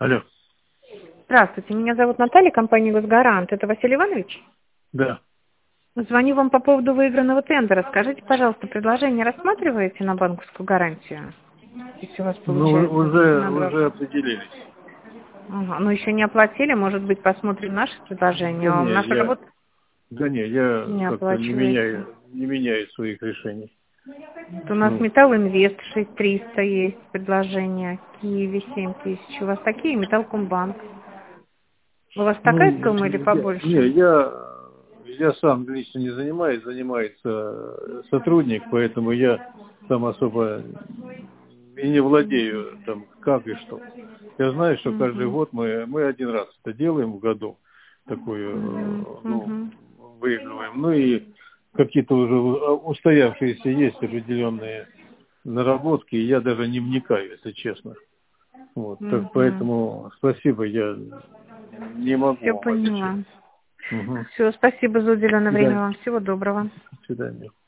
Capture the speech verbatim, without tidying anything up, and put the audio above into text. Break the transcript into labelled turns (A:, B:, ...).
A: Алло.
B: Здравствуйте, меня зовут Наталья, компания «Госгарант». Это Василий Иванович?
A: Да.
B: Звоню вам по поводу выигранного тендера. Скажите, пожалуйста, предложение рассматриваете на банковскую гарантию? Если у вас
A: Ну,
B: получается
A: уже,
B: набрать.
A: уже определились.
B: Ага, но еще не оплатили, может быть, посмотрим наше предложение.
A: Да
B: А
A: не,
B: наша
A: я,
B: работа
A: да не, я
B: не
A: как-то не
B: оплачивается.
A: меняю, не меняю своих решений.
B: Вот у нас
A: Ну,
B: Металл Инвест шесть триста есть предложение, Киви семь тысяч. У вас такие, Металлкомбанк. У вас
A: ну,
B: такая сумма или
A: я, не,
B: побольше?
A: я, я сам лично не занимаюсь, занимается сотрудник, поэтому я там особо и не владею там как и что. Я знаю, что каждый
B: Угу.
A: год мы, мы один раз это делаем в году, такую,
B: Угу.
A: ну,
B: Угу.
A: выигрываем. Ну и какие-то уже устоявшиеся есть определенные наработки, и я даже не вникаю, если честно. Вот, так
B: Угу.
A: поэтому спасибо, я не могу
B: Все
A: вам обещать.
B: поняла.
A: Угу.
B: Все, спасибо за
A: До
B: уделенное время
A: свидания.
B: вам. Всего доброго.
A: До свидания.